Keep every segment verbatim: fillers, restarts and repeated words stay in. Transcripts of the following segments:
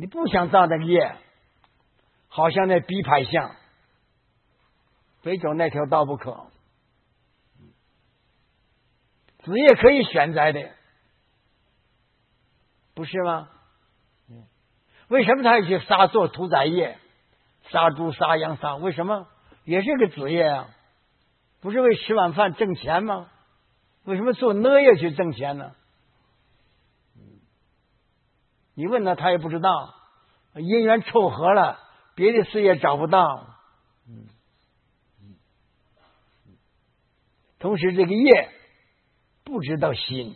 你不想造那个业，好像那逼迫相，非走那条道不可。子业可以选择的，不是吗？为什么他要去杀做屠宰业，杀猪杀羊杀？为什么？也是个子业啊，不是为吃碗饭挣钱吗？为什么做呢业去挣钱呢？你问他，他也不知道，因缘凑合了，别的事业找不到。同时，这个业不知道心，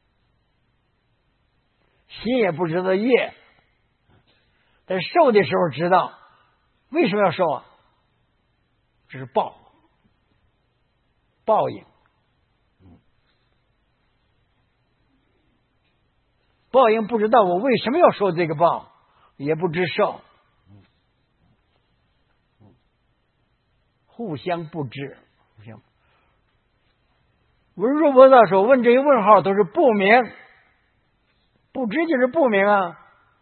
心也不知道业，但受的时候知道，为什么要受啊？这是报，报应。报应不知道我为什么要受这个报，也不知受，互相不知。互相文殊菩萨说，问这些问号都是不明，不知就是不明啊。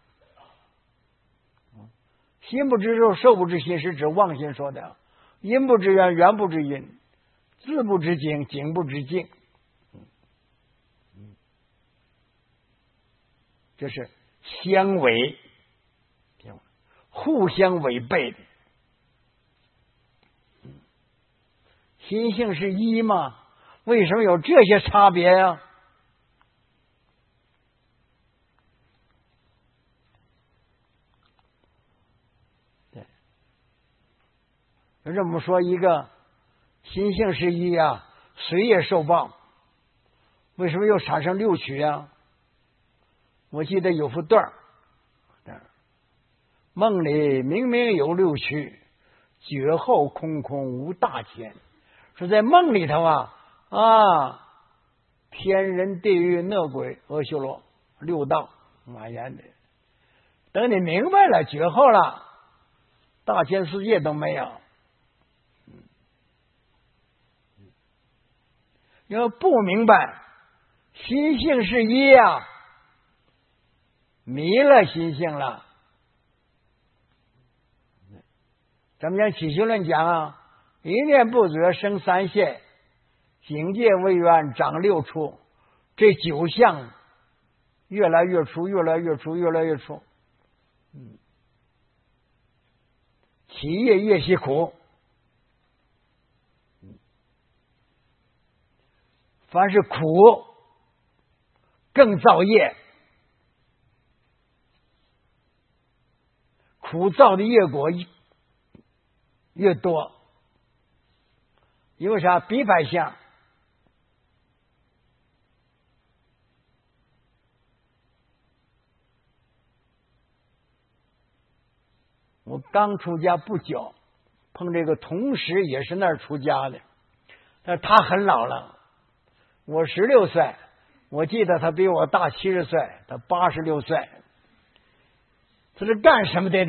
心不知受，受不知心，是指妄心说的。因不知缘，缘不知因，字不知经，经不知境。这是相违，互相违背的。心性是一吗？为什么有这些差别呀、啊？对，就这么说，一个心性是一啊，随业受报，为什么又产生六趣啊？我记得有幅段儿，梦里明明有六趣，觉后空空无大千。说在梦里头啊啊，天人地狱恶鬼阿修罗六道满眼的。等你明白了觉后了，大千世界都没有。要不明白心性是一啊，迷了心性了。咱们讲起修论讲啊，一念不觉生三界，境界未圆长六处，这九相越来越出，越来越出，越来越出。嗯，起业业习苦，凡是苦更造业，苦造的业果越多。因为啥？逼迫相。我刚出家不久，碰这个同时也是那儿出家的，但他很老了，我十六岁，我记得他比我大七十岁，他八十六岁。他是干什么的呢？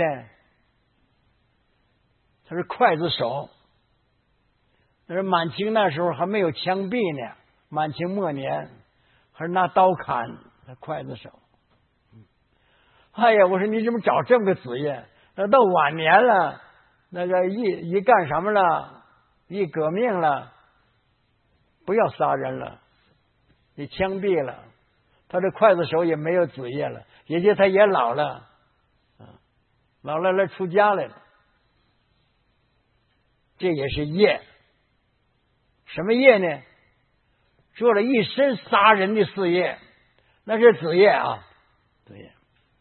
他是刽子手。那是满清那时候还没有枪毙呢，满清末年还是拿刀砍，他刽子手。哎呀，我说你怎么找这么个子业？那到晚年了，那个一一干什么了？一革命了，不要杀人了，你枪毙了，他这刽子手也没有子业了，也就他也老了，老了来出家来了，这也是业。什么业呢？做了一身杀人的事业，那是子业啊，子业。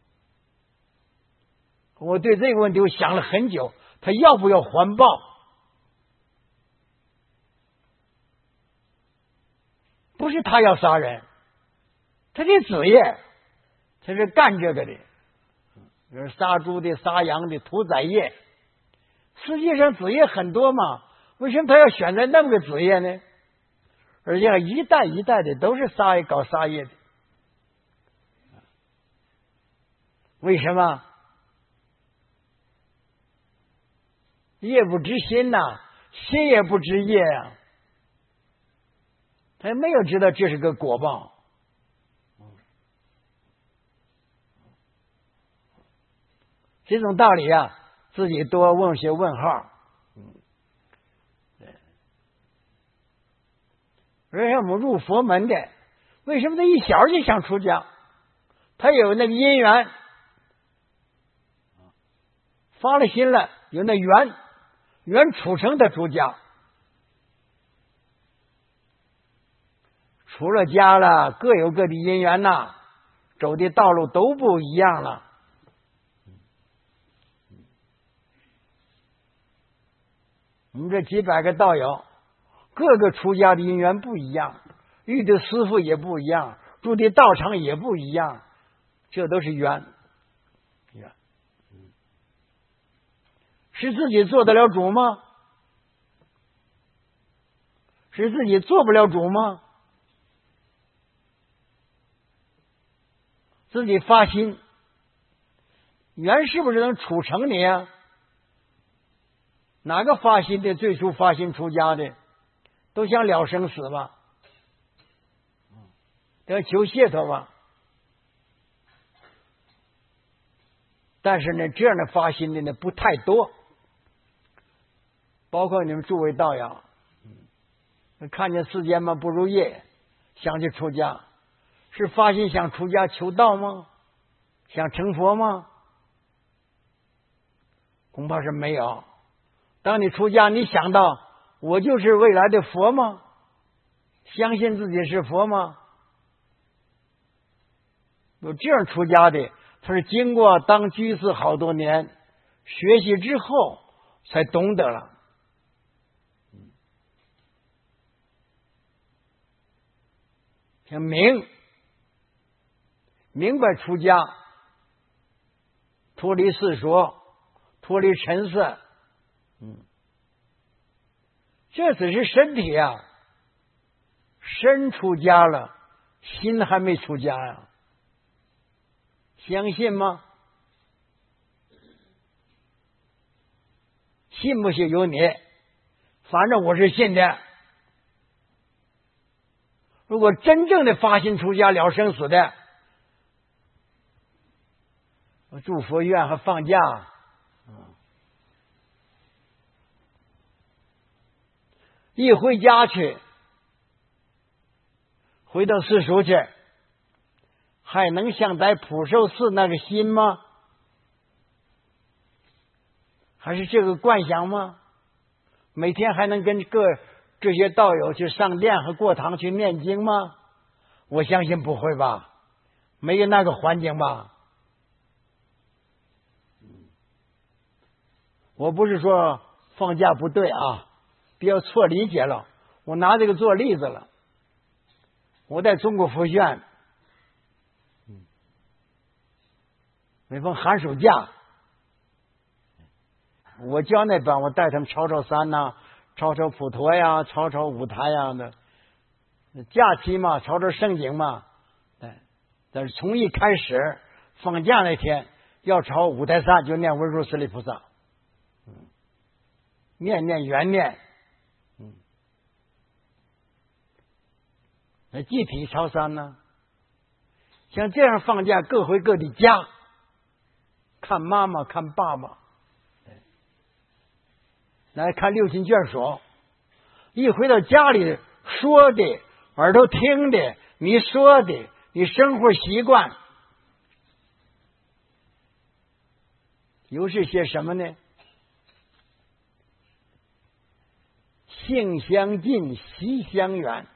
我对这个问题我想了很久，他要不要还报？不是他要杀人，他的子业，他是干这个的，比如杀猪的、杀羊的、屠宰业。实际上子业很多嘛，为什么他要选择那么个子业呢？而且一代一代的都是杀搞杀业的，为什么？业不知心呐、啊，心也不知业啊，他没有知道这是个果报。 这种道理啊，自己多问些问号。嗯，对。而且我们入佛门的，为什么他一小就想出家？他有那个因缘，发了心了，有那缘，缘处成的出家。出了家了，各有各的因缘呐，走的道路都不一样了。我们这几百个道友，各个出家的因缘不一样，遇的师傅也不一样，住的道场也不一样，这都是缘。缘，是自己做得了主吗？是自己做不了主吗？自己发心，缘是不是能处成你啊？哪个发心的最初发心出家的，都想了生死吧，都要求解脱吧。但是呢，这样的发心的呢不太多，包括你们诸位道友，看见世间嘛不如意，想去出家，是发心想出家求道吗？想成佛吗？恐怕是没有。当你出家，你想到我就是未来的佛吗？相信自己是佛吗？有这样出家的，他是经过当居士好多年学习之后才懂得了。像明明白出家，脱离世俗，脱离尘世。嗯，这只是身体啊，身出家了，心还没出家呀、啊，相信吗？信不信由你，反正我是信的。如果真正的发心出家了生死的，我住佛院还放假。一回家去，回到世俗去，还能像在普寿寺那个心吗？还是这个观想吗？每天还能跟各这些道友去上殿和过堂去念经吗？我相信不会吧，没有那个环境吧。我不是说放假不对啊，不要错理解了，我拿这个做例子了。我在中国佛学院，每逢寒暑假，我教那班，我带他们抄抄山呐、啊，抄抄普陀呀，抄抄五台呀的。假期嘛，抄抄圣经嘛。哎，但是从一开始放假那天要抄五台山，就念文殊师利菩萨，嗯，念念缘念，嗯，那具体抄山呢？像这样放假，各回各的家，看妈妈，看爸爸。来看六亲眷属，一回到家里，说的耳朵听的，你说的，你生活习惯，又是些什么呢？性相近，习相远。